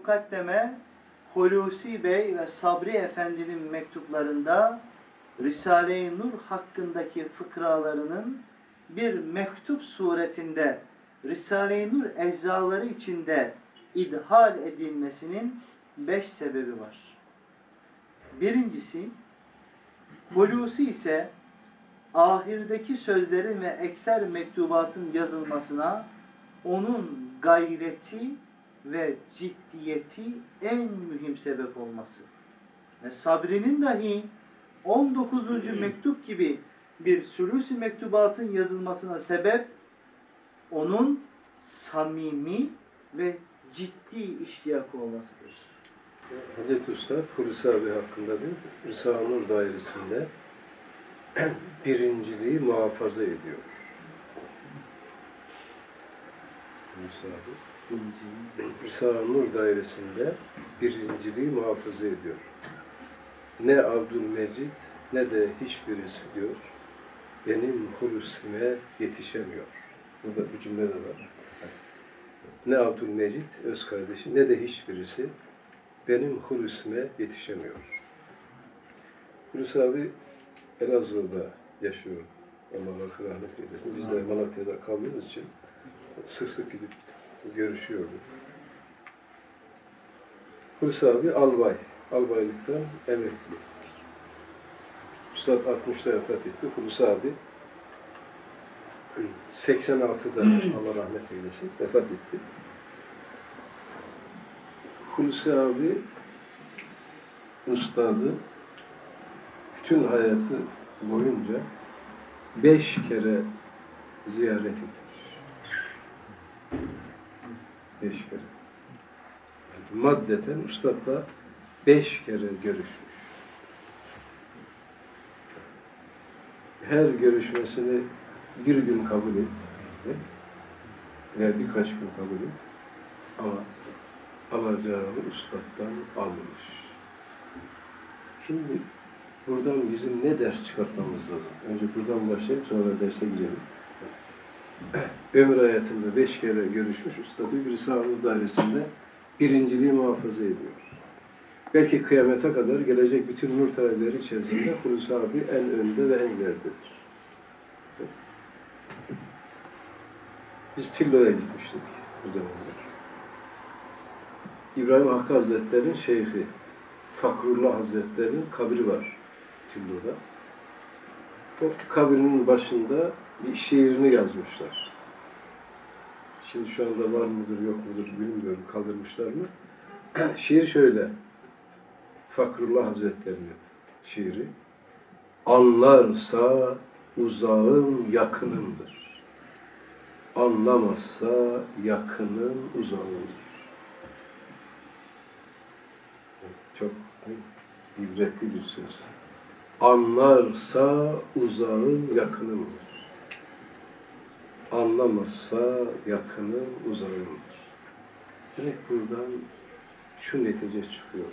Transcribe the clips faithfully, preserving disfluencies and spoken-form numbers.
Mukaddeme Hulusi Bey ve Sabri Efendi'nin mektuplarında Risale-i Nur hakkındaki fıkralarının bir mektup suretinde Risale-i Nur eczaları içinde idhal edilmesinin beş sebebi var. Birincisi, Hulusi ise ahirdeki sözlerin ve ekser mektubatın yazılmasına onun gayreti ve ciddiyeti en mühim sebep olması. Ve Sabri'nin dahi on dokuzuncu mektup gibi bir sülûs-i mektubatın yazılmasına sebep onun samimi ve ciddi iştiyak olmasıdır. Hazreti Üstad Hulusi abi hakkında diyor, Risale-i Nur dairesinde birinciliği muhafaza ediyor. Hulusi abi Risale-i Nur dairesinde birinciliği muhafaza ediyor. Ne Abdülmecid ne de hiçbirisi diyor, benim Hulusi'me yetişemiyor. Burada bir cümle de var. Ne Abdülmecid, öz kardeşim, ne de hiçbirisi benim Hulusi'me yetişemiyor. Hulusi abi Elazığ'da yaşıyordu. Allah rahmet eylesin. Biz de Malatya'da kaldığımız için sık sık gidip görüşüyorduk. Hulusi abi albay. Albaylıktan emekli. Üstad altmışta vefat etti. Hulusi abi seksen altıda Allah rahmet eylesin vefat etti. Hulusi abi ustadı bütün hayatı boyunca beş kere ziyaret etmiş. Beş kere. Yani maddeten ustadla beş kere görüşmüş. Her görüşmesini bir gün kabul et veya birkaç gün kabul et ama alacağını ustaddan almış. Şimdi buradan bizim ne ders çıkartmamız lazım? Önce buradan başlayıp sonra derse girelim. Ömür hayatında beş kere görüşmüş ustadı bir Risale-i Nur dairesinde birinciliği muhafaza ediyor. Belki kıyamete kadar gelecek bütün nur talebeleri içerisinde Hulusi abi en önde ve en ileridedir. Biz Tillo'ya gitmiştik bu zamanlar. İbrahim Hakkı Hazretleri'nin şeyhi, Fakrullah Hazretleri'nin kabri var Tillo'da. O kabrinin başında bir şiirini yazmışlar. Şimdi şu anda var mıdır yok mudur bilmiyorum, kaldırmışlar mı? Şiir şöyle, Fakrullah Hazretleri'nin şiiri. Anlarsa uzağım yakınımdır. Anlamazsa yakının uzağımdır. Çok ibretli bir söz. Anlarsa uzağım yakınımdır. Anlamazsa yakının uzağımdır. Direkt buradan şu netice çıkıyor.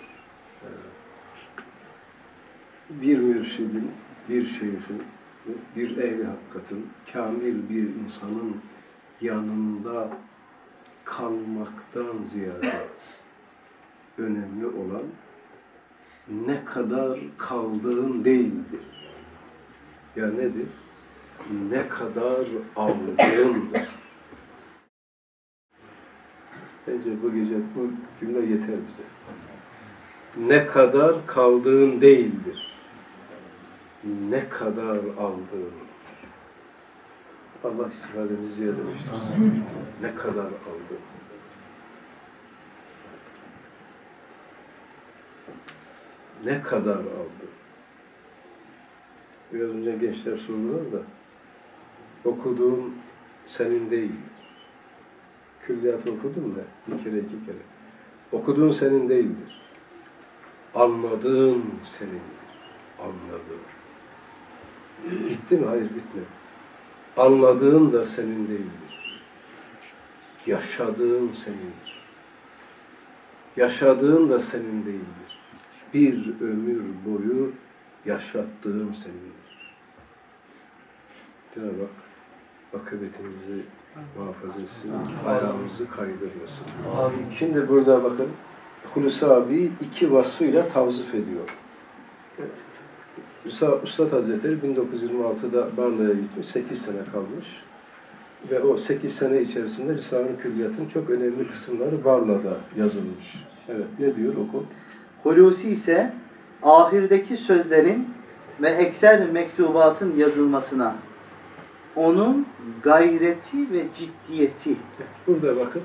Bir mürşidin, bir şeyhin, bir ehli hakikatin, kamil bir insanın yanında kalmaktan ziyade önemli olan ne kadar kaldığın değildir. Ya nedir? Ne kadar aldığındır. Bence bu gece bu cümle yeter bize. Ne kadar kaldığın değildir. Ne kadar aldığın. Allah istifademizi ziyadeleştirsin. Ne kadar aldın. Ne kadar aldın. Biraz önce gençler sordular da okuduğun senin değildir. Külliyatı okudun da bir kere iki kere. Okuduğun senin değildir. Anladığın senindir. Anladığın. Bitti mi? Hayır, bitmedi. Anladığın da senin değildir. Yaşadığın senindir. Yaşadığın da senin değildir. Bir ömür boyu yaşattığın senindir. Cenab-ı Hak akıbetimizi muhafaza etsin, ayağımızı kaydırmasın. Şimdi burada bakın, Hulusi abi iki vasfıyla tavzif ediyor. Üstad Hazretleri bin dokuz yüz yirmi altıda Barla'ya gitmiş, sekiz sene kalmış. Ve o sekiz sene içerisinde Risale-i Külliyat'ın çok önemli kısımları Barla'da yazılmış. Evet, ne diyor oku? Hulusi ise ahirdeki sözlerin ve ekser mektubatın yazılmasına onun gayreti ve ciddiyeti. Burada bakın.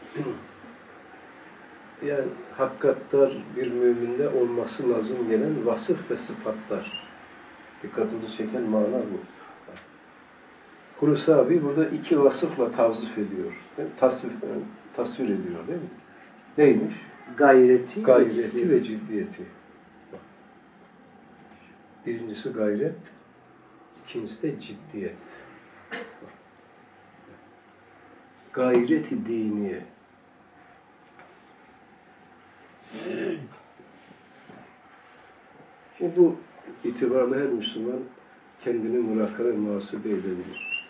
Yani hakikatler bir müminde olması lazım gelen vasıf ve sıfatlar. Dikkatimizi çeken mana bu. Hulusi abi burada iki vasıfla tavzif ediyor. Tasvir, tasvir ediyor değil mi? Neymiş? Gayreti, Gayreti ve ciddiyeti. Birincisi gayret, ikincisi de ciddiyet. Gayreti diniye. Şimdi bu itibarla her Müslüman kendini murakabe muhasebe edebilir.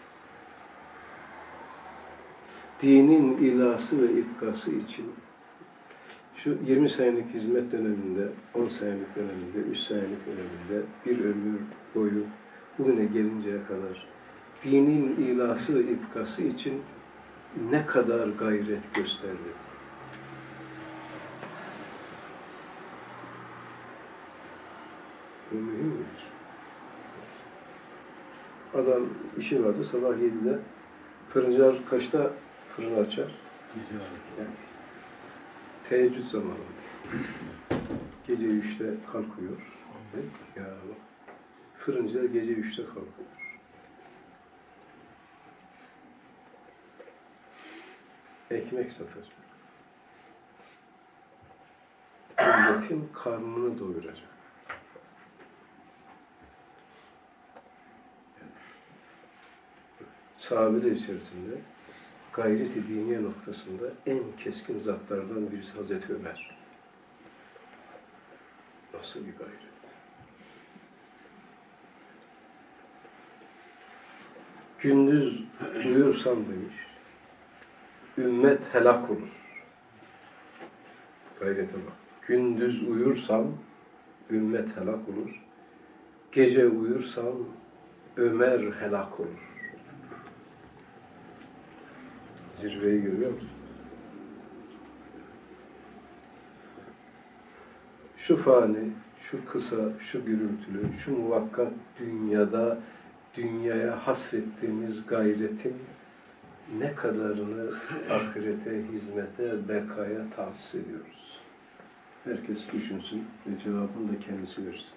Dinin ilası ve ipkası için şu yirmi senelik hizmet döneminde, on senelik döneminde, üç senelik döneminde bir ömür boyu bugüne gelinceye kadar dinin ilası ve ipkası için ne kadar gayret gösterdi. Bu mühim mi? Adam işi vardı sabah yedide. Fırıncılar kaçta fırını açar? Yani, teheccüd zamanı. Gece üçte kalkıyor. Ya, fırıncılar gece üçte kalkıyor. Ekmek satacak. Milletin karnını doyuracak. Sahabeler içerisinde gayret-i diniye noktasında en keskin zatlardan birisi Hazreti Ömer. Nasıl bir gayret? Gündüz uyursam demiş, ümmet helak olur. Gayrete bak. Gündüz uyursam ümmet helak olur. Gece uyursam Ömer helak olur. Zirveyi görüyor musun? Şu fani, şu kısa, şu gürültülü, şu muvakkat dünyada dünyaya hasrettiğimiz gayretin ne kadarını ahirete, hizmete, bekaya tahsis ediyoruz. Herkes düşünsün ve cevabını da kendisi versin.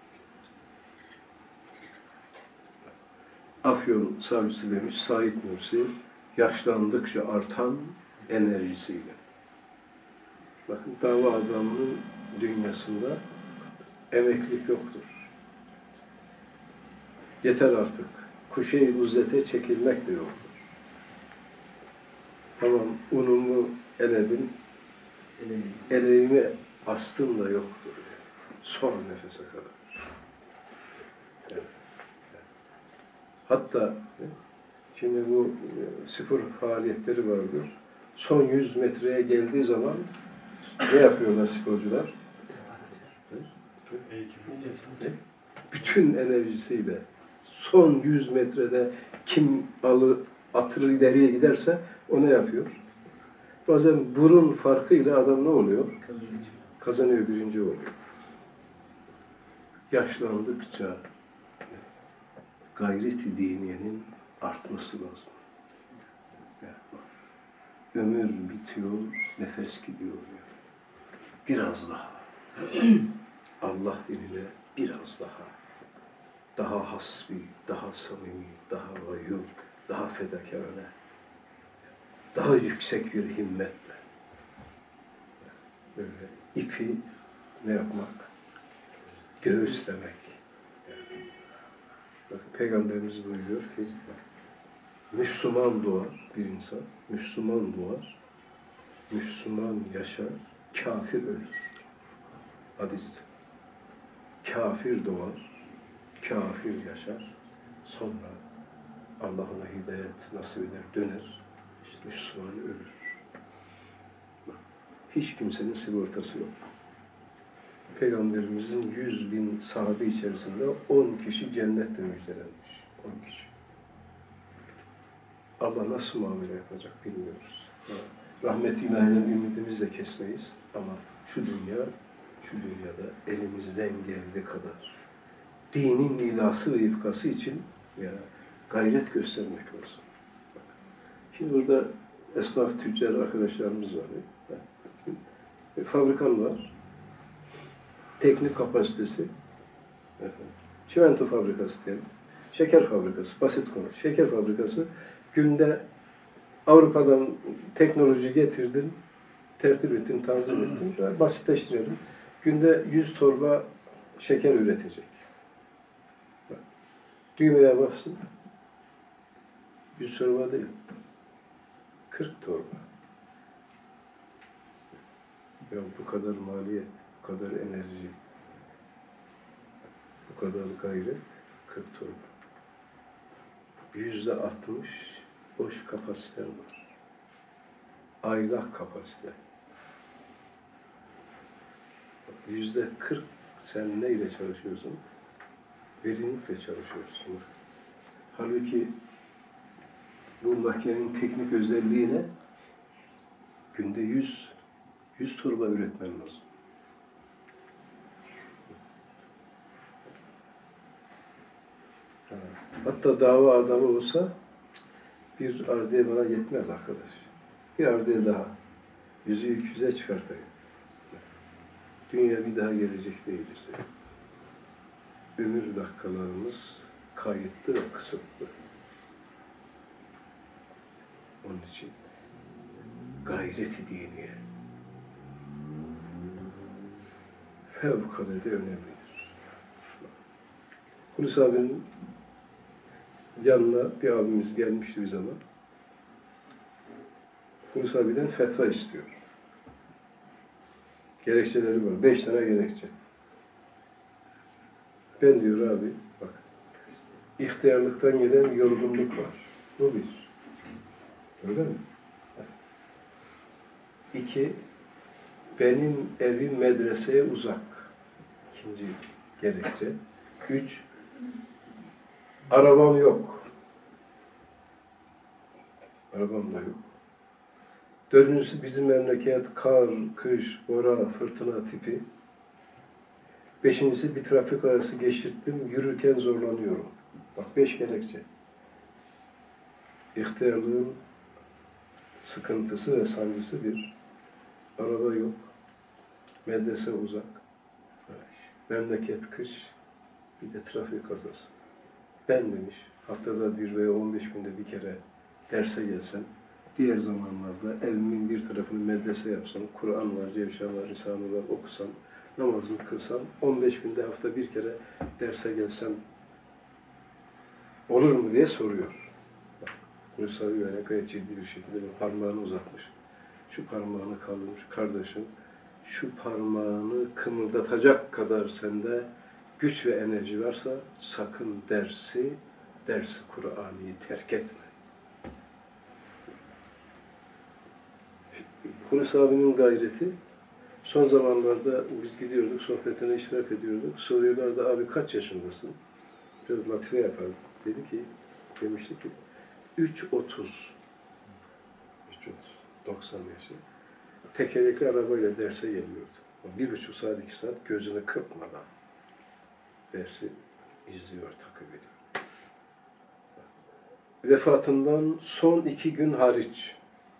Afyon savcısı demiş, Said Nursi, yaşlandıkça artan enerjisiyle. Bakın dava adamının dünyasında emeklilik yoktur. Yeter artık. Kuşe-i uzzete çekilmek de yoktur. Tamam, unumu eledim, eleğimi astım da yoktur. Son nefese kadar. Evet. Hatta şimdi bu spor faaliyetleri vardır. Son yüz metreye geldiği zaman ne yapıyorlar sporcular? Bütün enerjisiyle son yüz metrede kim alı atır ileriye giderse o ne yapıyor? Bazen burun farkıyla adam ne oluyor? Kazanıyor, birinci oluyor. Yaşlandıkça gayret-i diniyenin artması lazım. Ömür bitiyor, nefes gidiyor. Biraz daha. Allah dinine biraz daha. Daha hasbi, daha samimi, daha gayyur, daha fedakarane. Daha yüksek bir himmetle. Böyle ipi ne yapmak? Göğüslemek. Bakın Peygamberimiz buyuruyor ki Müslüman doğar bir insan, Müslüman doğar, Müslüman yaşar, kafir ölür. Hadis. Kafir doğar, kafir yaşar, sonra Allah ona hidayet nasip eder, döner, Müslüman ölür. hiç kimsenin sigortası yok. Peygamberimizin yüz bin sahabe içerisinde on kişi cennetle müjdelenmiş. on kişi. Allah nasıl muamele yapacak bilmiyoruz. Rahmet-i ilahiden ümidimizi de kesmeyiz. Ama şu dünya, şu dünyada elimizden geldiği kadar dinin ilası ve ifkası için ya gayret göstermek lazım. Bak. Şimdi burada esnaf, tüccar arkadaşlarımız var. Bir fabrikan var. Teknik kapasitesi. Çimento fabrikası diyelim. Şeker fabrikası. Basit konu. Şeker fabrikası günde Avrupa'dan teknoloji getirdin, tertip ettin, tanzim ettin. Basitleştirelim. Günde yüz torba şeker üretecek. Bak. Düğmeye baksın. yüz torba değil. kırk torba. Ya bu kadar maliyet, bu kadar enerji, bu kadar gayret, kırk torba. Yüzde altmış boş kapasiten var. Aylak kapasite. Yüzde kırk sen neyle çalışıyorsun? Verimlilikle çalışıyorsun. Halbuki bu makinenin teknik özelliği ne? Günde yüz, yüz torba üretmen lazım. Hatta dava adamı olsa bir ardiye bana yetmez arkadaş. Bir ardiye daha. Yüzü yüze çıkartayım. Dünya bir daha gelecek değiliz. Ömür dakikalarımız kayıtlı ve kısıtlı. Onun için gayreti diniye fevkalade önemlidir. Hulusi abinin yanına bir abimiz gelmişti bir zaman. Hulusi abiden fetva istiyor. Gerekçeleri var. Beş tane gerekçe. Ben diyor abi, bak, ihtiyarlıktan gelen yorgunluk var. Bu bir. Öyle mi? İki, benim evim medreseye uzak. İkinci gerekçe. Üç, arabam yok. Arabam da yok. Dördüncüsü bizim memleket kar, kış, bora, fırtına tipi. Beşincisi bir trafik arası geçirttim, yürürken zorlanıyorum. Bak beş gerekçe. İhtiyarlığın sıkıntısı ve sancısı bir. Araba yok. Medrese uzak. Memleket kış. Bir de trafik kazası. Ben demiş, haftada bir veya on beş günde bir kere derse gelsem, diğer zamanlarda evimin bir tarafını medrese yapsam, Kur'an var, Cevşan var, Risale var okusam, namazımı kılsam, on beş günde hafta bir kere derse gelsem olur mu diye soruyor. Hulusi abi böyle gayet ciddi bir şekilde parmağını uzatmış. Şu parmağını kaldırmış, kardeşim, şu parmağını kımıldatacak kadar sende güç ve enerji varsa sakın dersi, dersi Kur'an'ı terk etme. Hulusi abinin gayreti, son zamanlarda biz gidiyorduk, sohbetine iştirak ediyorduk. Soruyorlardı, abi kaç yaşındasın? Biraz latife yapardık. Dedi ki, demişti ki, üç otuz. üç otuz, doksan yaşı. Tekerlekli arabayla derse geliyordu. Bir buçuk saat, iki saat gözünü kırpmadan dersi izliyor, takip ediyor. Vefatından son iki gün hariç,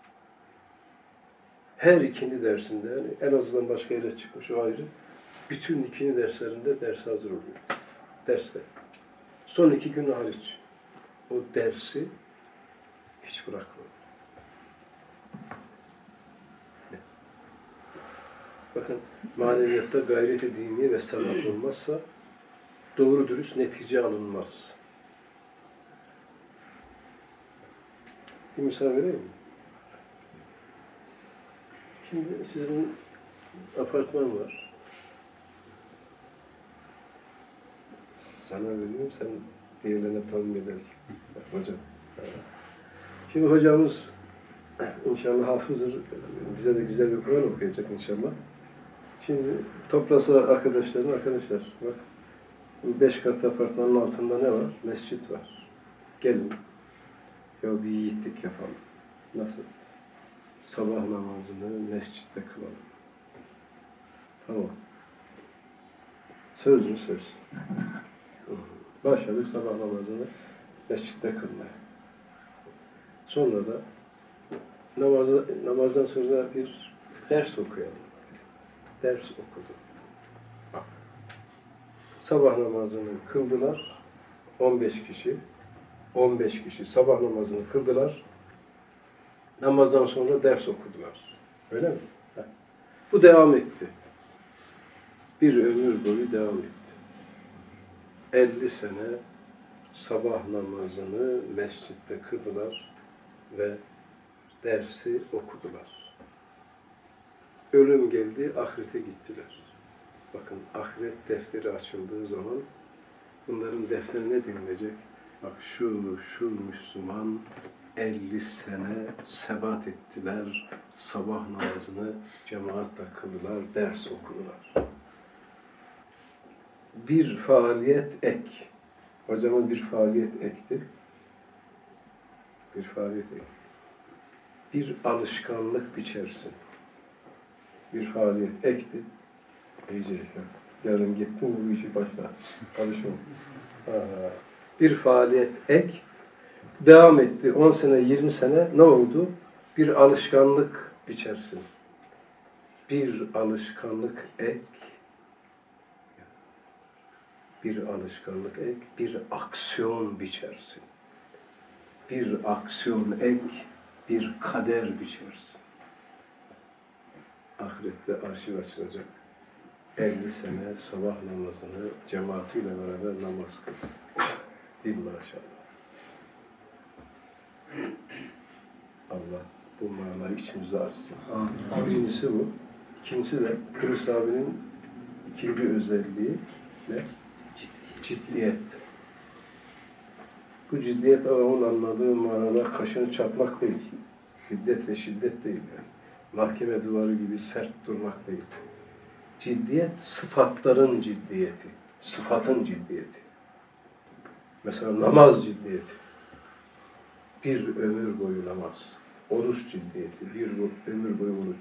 her ikindi dersinde, yani en azından başka yere çıkmış o ayrı, bütün ikindi derslerinde ders hazır oluyor. Derste. Son iki gün hariç o dersi hiç bırakmadı. Bakın, maneviyatta gayret-i dini ve sanat olmazsa doğru dürüst netice alınmaz. Bir misal vereyim mi? Şimdi sizin apartman var. Sana veriyorum, sen diğerlerine tahmin edersin. Bak, hocam. Şimdi hocamız İnşallah hafızdır. Bize de güzel bir Kur'an okuyacak inşallah. Şimdi toplasa arkadaşlarım, arkadaşlar bak bu beş katlı apartmanın altında ne var? Mescit var. Gelin. Ya bir yiğitlik yapalım. Nasıl? Sabah namazını mescitte kılalım. Tamam. Söz mü söz? Başladık sabah namazını mescitte kılmaya. Sonra da namazı, namazdan sonra bir ders okuyalım. Ders okudum. Bak. Sabah namazını kıldılar. on beş kişi. on beş kişi sabah namazını kıldılar. Namazdan sonra ders okudular. Öyle mi? Heh. Bu devam etti. Bir ömür boyu devam etti. elli sene sabah namazını mescitte kıldılar ve dersi okudular. Ölüm geldi, ahirete gittiler. Bakın ahiret defteri açıldığı zaman bunların defteri ne denilecek? Bak şu, şu Müslüman elli sene sebat ettiler, sabah namazını cemaatle kıldılar, ders okudular. Bir faaliyet ek. Hocamın bir faaliyet ekti. Bir faaliyet ek. Bir alışkanlık biçersin. Bir faaliyet ekti. İyice yarın gittin mi bu işi başla. Alışma. Bir faaliyet ek. Devam etti. on sene, yirmi sene ne oldu? Bir alışkanlık biçersin. Bir alışkanlık ek. Bir alışkanlık ek, bir aksiyon biçersin. Bir aksiyon ek, bir kader biçersin. Ahirette arşiv açılacak. elli sene sabah namazını cemaatiyle beraber namaz kıl. Değil maşallah. Allah bu manayı içimize açsın. Birincisi bu. İkincisi de Kudüs abinin ikinci özelliği ne? Ciddiyet. Bu ciddiyet adamın anladığı manada kaşını çatmak değil. Şiddet ve şiddet değil yani. Mahkeme duvarı gibi sert durmak değil. Ciddiyet sıfatların ciddiyeti. Sıfatın ciddiyeti. Mesela namaz ciddiyeti. Bir ömür boyu namaz. Oruç ciddiyeti. Bir ömür boyu oruç.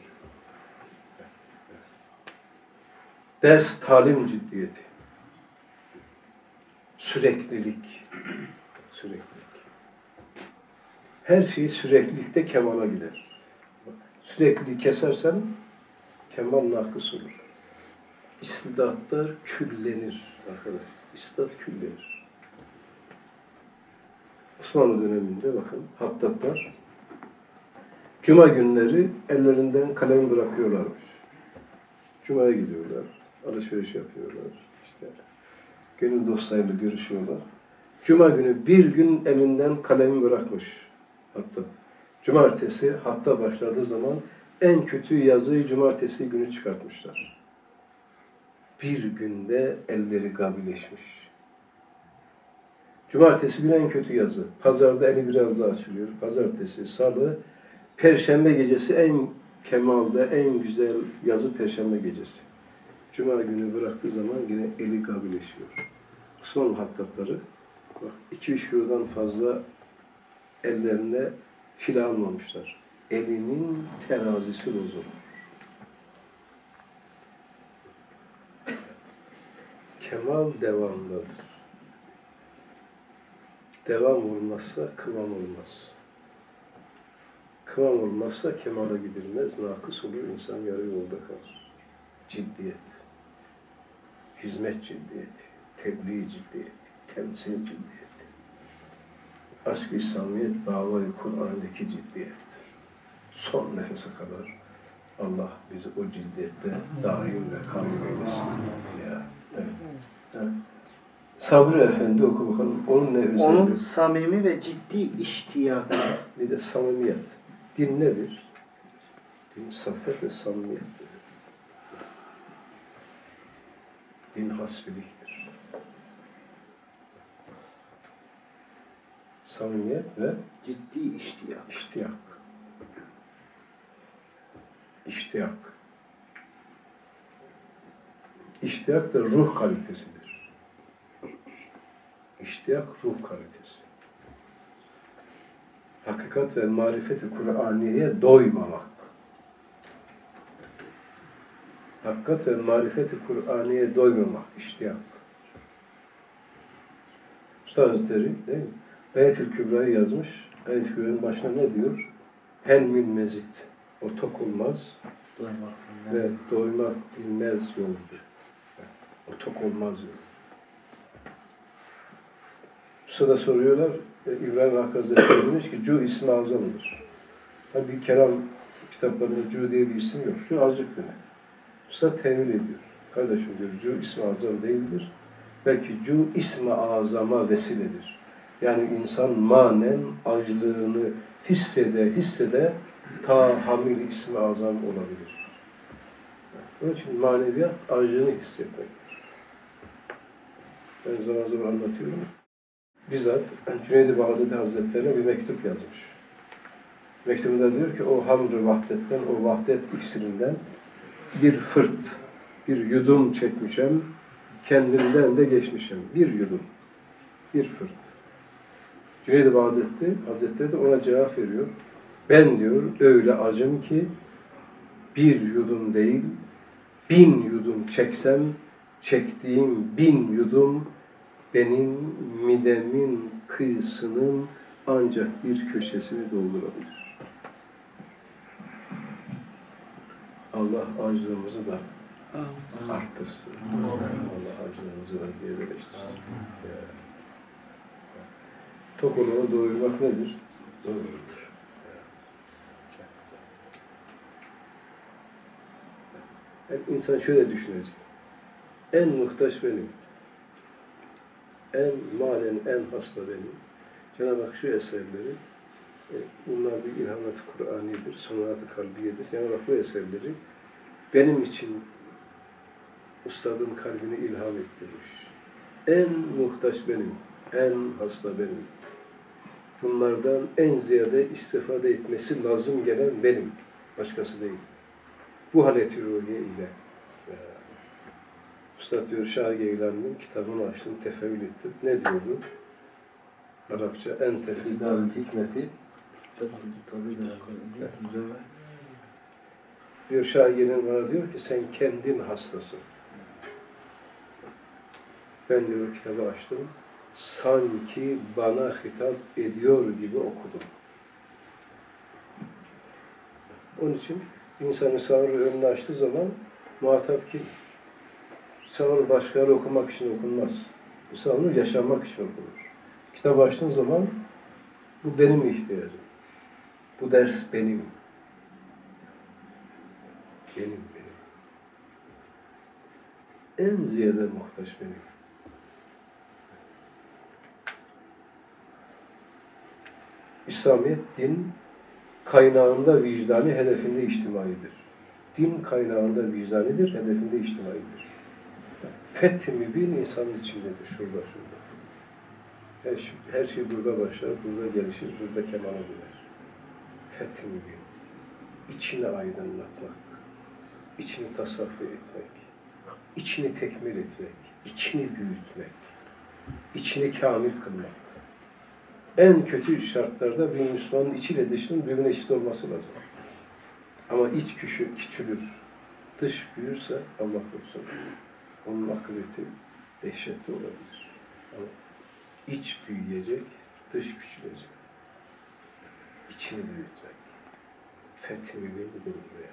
Ders talim ciddiyeti. Süreklilik. Süreklilik. Her şey süreklilikte kemala gider. Sürekliliği kesersen kemal nakıs olur. İstidatlar küllenir arkadaş. İstidat küllenir. Osmanlı döneminde bakın hattatlar cuma günleri ellerinden kalem bırakıyorlarmış. Cuma'ya gidiyorlar. Alışveriş yapıyorlar. İşte gönül dostlarıyla görüşüyorlar. Cuma günü bir gün elinden kalemi bırakmış hattat. Cumartesi hatta başladığı zaman en kötü yazıyı cumartesi günü çıkartmışlar. Bir günde elleri gabileşmiş. Cumartesi günü en kötü yazı. Pazarda eli biraz daha açılıyor. Pazartesi, salı, perşembe gecesi en kemalde, en güzel yazı perşembe gecesi. Cuma günü bıraktığı zaman yine eli gabileşiyor. Osmanlı hattatları bak iki üç yıldan fazla ellerine fil almamışlar. Elinin terazisi bozulur. Kemal devamlıdır. Devam olmazsa kıvam olmaz. Kıvam olmazsa kemala gidilmez, nakıs olur, insan yarı yolda kalır. Ciddiyet, hizmet ciddiyeti, tebliğ ciddiyeti, temsil ciddiyeti, aşk-ı İslamiyet, dava-i Kur'an'daki ciddiyet. Son nefese kadar Allah bizi o ciddiyette daim ve kamil eylesin. Ya, evet. Evet. Sabri Efendi oku bakalım. Onun ne özelliği? Onun samimi ve ciddi iştiyakı. Bir de samimiyet. Din nedir? Din saffet ve samimiyettir. Din hasbiliktir. Samimiyet ve ciddi iştiyak. iştiyak. iştiyak. İştiyak da ruh kalitesidir. İştiyak ruh kalitesi. Hakikat ve marifeti Kur'aniye'ye doymamak. Hakikat ve marifeti Kur'aniye'ye doymamak, iştiyak. Usta Hazretleri değil mi? Ayet-ül Kübra'yı yazmış. Ayet-ül Kübra'nın başına ne diyor? Helmin mezit. O tok olmaz ve doymak bilmez yolcu. O tok olmaz yolcu. Usta'da soruyorlar, İbrahim Hakkı Hazretleri demiş ki, Cu ismi azamdır. Hani bir kelam kitaplarında Cu diye bir isim yok. Cu azıcık demek. Usta tevil ediyor. Kardeşim diyor, Cu ismi azam değildir. Belki Cu ismi azama vesiledir. Yani insan manen acılığını hissede, hissede ta hamil ismi azam olabilir. Onun için maneviyat acılığını hissetmektir. Ben zaman zaman anlatıyorum. Bizzat Cüneyd-i Bağdadi Hazretlerine bir mektup yazmış. Mektubunda diyor ki o hamr-ı vahdetten, o vahdet iksirinden bir fırt, bir yudum çekmişem, kendimden de geçmişim. Bir yudum, bir fırt. Cüneyd-i Bağdadi Hazretleri de ona cevap veriyor. Ben diyor öyle acım ki bir yudum değil, bin yudum çeksem, çektiğim bin yudum benim midemin kıyısının ancak bir köşesini doldurabilir. Allah acılığımızı da arttırsın. Allah acılığımızı da ziyadeleştirsin. Tok olana doyurmak nedir? Zordur. Hep insan şöyle düşünecek. En muhtaç benim. En malen en hasta benim. Cenab-ı Hak şu eserleri, e, bunlar bir ilhamat-ı Kur'ani'dir, sonat-ı kalbiyedir. Cenab-ı Hak bu eserleri benim için ustadın kalbini ilham ettirmiş. En muhtaç benim, en hasta benim. Bunlardan en ziyade istifade etmesi lazım gelen benim, başkası değil. Bu halet-i ruhiye ile. Üstad diyor, Şah Geylani'nin kitabını açtım, tefeül ettim. Ne diyordu? Arapça en tefidâ hikmeti. Diyor Şah Geylani bana diyor ki sen kendin hastasın. Ben diyor o kitabı açtım. Sanki bana hitap ediyor gibi okudum. Onun için insanın sağır önünü açtığı zaman muhatap kim? Sağır başkaları okumak için okunmaz. Sağır yaşamak için okunur. Kitap açtığın zaman bu benim ihtiyacım. Bu ders benim. Benim, benim. En ziyade muhtaç benim. İslamiyet, din kaynağında vicdani, hedefinde içtimaidir. Din kaynağında vicdanidir, hedefinde içtimaidir. Fethi mübin insanın içindedir, şurada, şurada. Her şey, her şey burada başlar, burada gelişir, burada kemale döner. Fethi mübin. İçini aydınlatmak, içini tasaffi etmek, içini tekmil etmek, içini büyütmek, içini kamil kılmak. En kötü şartlarda bir Müslümanın içiyle dışının birbirine eşit olması lazım. Ama iç küçü, küçülür, dış büyürse Allah korusun, onun akıbeti dehşetli olabilir. Ama iç büyüyecek, dış küçülecek. İçini büyütmek. Fethi mübin budur buraya.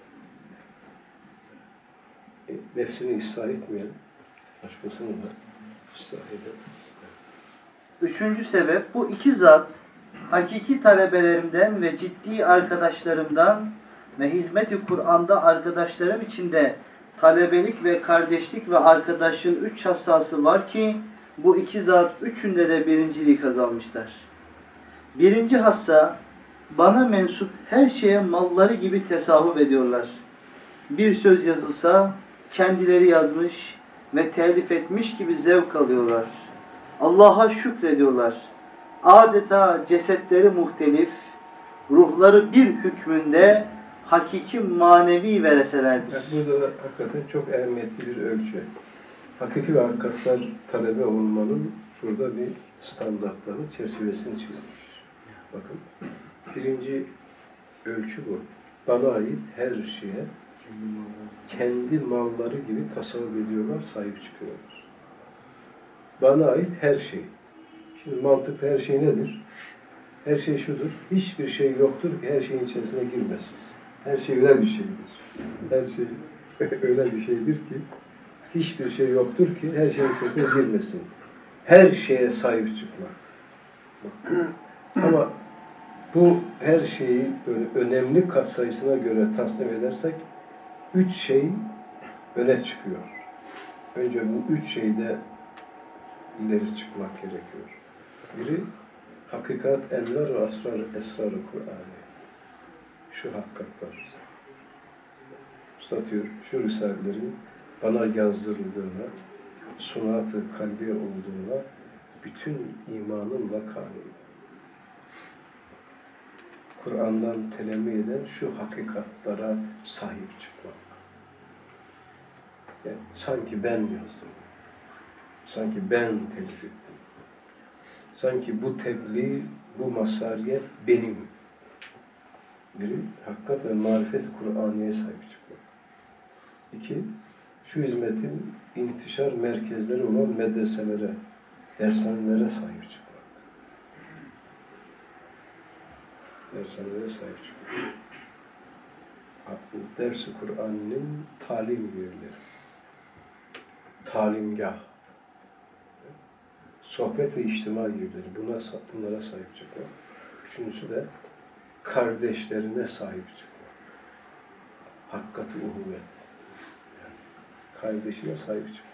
E, nefsini ıslah etmeyen, başkasını da ıslah eder. Üçüncü sebep, bu iki zat hakiki talebelerimden ve ciddi arkadaşlarımdan ve hizmet-i Kur'an'da arkadaşlarım içinde talebelik ve kardeşlik ve arkadaşlığın üç hassası var ki bu iki zat üçünde de birinciliği kazanmışlar. Birinci hassa, bana mensup her şeye malları gibi tesahhüp ediyorlar. Bir söz yazılsa kendileri yazmış ve telif etmiş gibi zevk alıyorlar. Allah'a şükrediyorlar. Adeta cesetleri muhtelif, ruhları bir hükmünde hakiki manevi vereselerdir. Yani burada da hakikaten çok ehemmiyetli bir ölçü. Hakiki ve hakikatler talebe olmanın burada bir standartları, çerçevesini çizmiş. Bakın, birinci ölçü bu. Bana ait her şeye kendi malları gibi tasavvur ediyorlar, sahip çıkıyorlar. Bana ait her şey. Şimdi mantıkta her şey nedir? Her şey şudur, hiçbir şey yoktur ki her şeyin içerisine girmesin. Her şey öyle bir şeydir. Her şey öyle bir şeydir ki hiçbir şey yoktur ki her şeyin içerisine girmesin. Her şeye sahip çıkmak. Ama bu her şeyi böyle önemli katsayısına göre tasnim edersek üç şey öne çıkıyor. Önce bu üç şeyde ileri çıkmak gerekiyor. Biri hakikat, enver ve asrar, esrar-ı Kur'an'ı. Şu hakikatler. Usta diyor, şu risalelerin bana yazdırıldığına, sunat-ı kalbi olduğuna bütün imanımla kanıyım. Kur'an'dan telemmi eden şu hakikatlara sahip çıkmak. Yani sanki ben yazdım. Sanki ben telif ettim. Sanki bu tebliğ, bu masariyet benim. Biri, hakikat ve marifet Kur'an'ya sahip çıkmak. İki, şu hizmetin intişar merkezleri olan medreselere, dershanelere sahip çıkmak. Dershanelere sahip çıkmak. Bu ders-i Kur'an'ın talim yerleri. Talimgah. Sohbet ve içtima yerleri. Buna, bunlara sahip çıkmak. Üçüncüsü de kardeşlerine sahip çıkmak. Hakkat-ı uhuvvet. Yani kardeşine sahip çıkmak.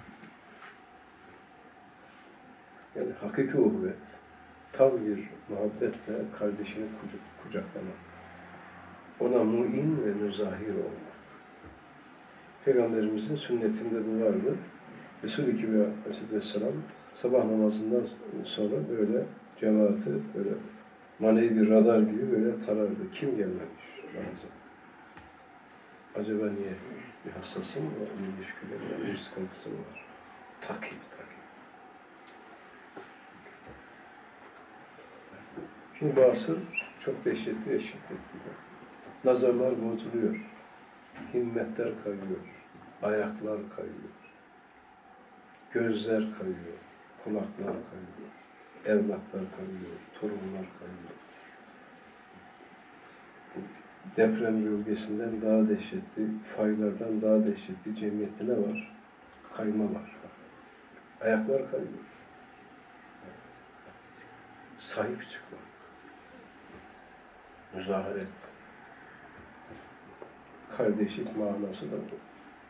Yani hakiki uhuvvet. Tam bir muhabbetle kardeşini kucak, kucaklamak. Ona mu'in ve müzahir olmak. Peygamberimizin sünnetinde bu vardı. Resul-i Kibriya Aleyhisselam sabah namazından sonra böyle cemaati böyle manevi bir radar gibi böyle tarardı. Kim gelmemiş namaza? Acaba niye? Bir hastası mı var? Bir müşkülü var? Bir sıkıntısı mı var? Takip, takip. Şimdi bu asır çok dehşetli ve şiddetli. Nazarlar bozuluyor. Himmetler kayıyor. Ayaklar kayıyor. Gözler kayıyor. Kulaklar kayıyor. Evlatlar kayıyor. Torunlar kayıyor. Deprem bölgesinden daha dehşetli, faylardan daha dehşetli cemiyette ne var? Kayma var. Ayaklar kayıyor. Sahip çıkmak. Müzaharet. Kardeşlik manası da bu.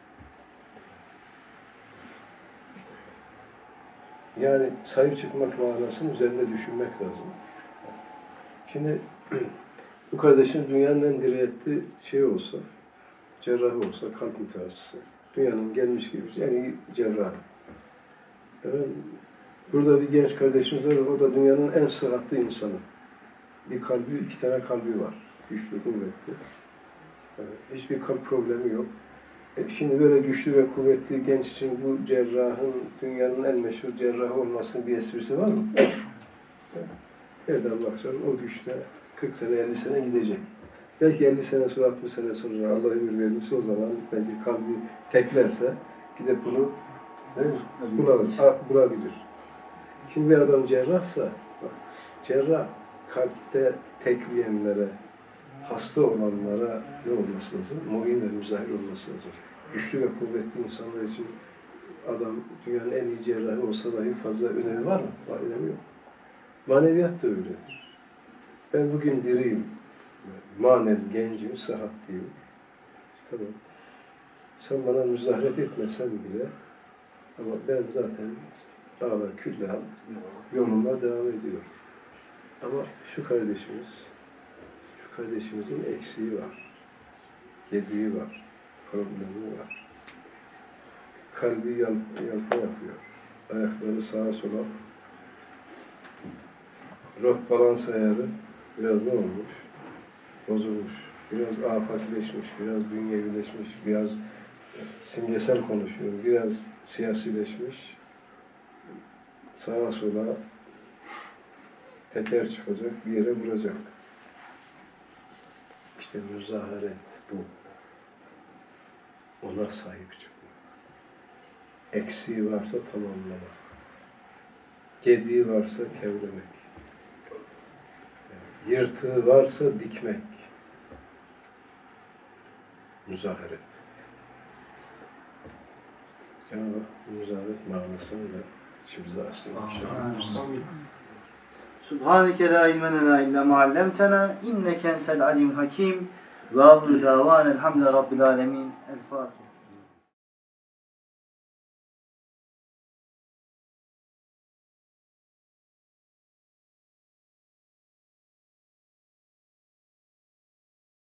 Yani sahip çıkmak manasının üzerinde düşünmek lazım. Şimdi bu kardeşin dünyanın en dirayetli şeyi olsa, cerrahı olsa, kalp mütehassısı, dünyanın gelmiş gibi yani iyi cerrahı. Evet, burada bir genç kardeşimiz var, o da dünyanın en sıhhatli insanı. Bir kalbi, iki tane kalbi var. Güçlü, kuvvetli. Evet, hiçbir kalp problemi yok. E şimdi böyle güçlü ve kuvvetli genç için bu cerrahın, dünyanın en meşhur cerrahı olmasının bir esprisi var mı? Nereden baksan o güçte kırk sene, elli sene gidecek. Belki elli sene sonra, altmış sene sonra Allah ömür verirse o zaman belki kalbi teklerse gidip bunu bulabilir. bulabilir. Şimdi bir adam cerrahsa, bak, cerrah kalpte tekleyenlere, hasta olanlara ne olması lazım? Mu'in ve müzahir olması lazım. Güçlü ve kuvvetli insanlar için adam dünyanın en iyi cerrahı olsa dahi fazla önemi var mı? Var, önemi yok. Maneviyat da öyledir. Ben bugün diriyim, manen gencim, sıhhatliyim. Tamam. Sen bana müzahret etmesen bile ama ben zaten ağla külle yoluma devam ediyorum. Ama şu kardeşimiz, şu kardeşimizin eksiği var, gediği var, problemi var. Kalbi yal, yalpa yapıyor, ayakları sağa sola. Rot balans ayarı biraz ne olmuş? Bozulmuş. biraz afakileşmiş, biraz dünyevileşmiş, biraz simgesel konuşuyor, biraz siyasileşmiş, sağa sola teker çıkacak, bir yere vuracak. İşte müzaharet bu. Ona sahip çıkmak. Eksiği varsa tamamlamak. Gediği varsa kevlemek. Yırtığı varsa dikmek. Müzaharet. Cenab-ı Hak müzaharet manasını da içimize açsın inşallah. Subhaneke la ilme lena illa ma allamtena inneke entel alim hakim ve ahru davan elhamdülillahi rabbil alamin. El Fatiha.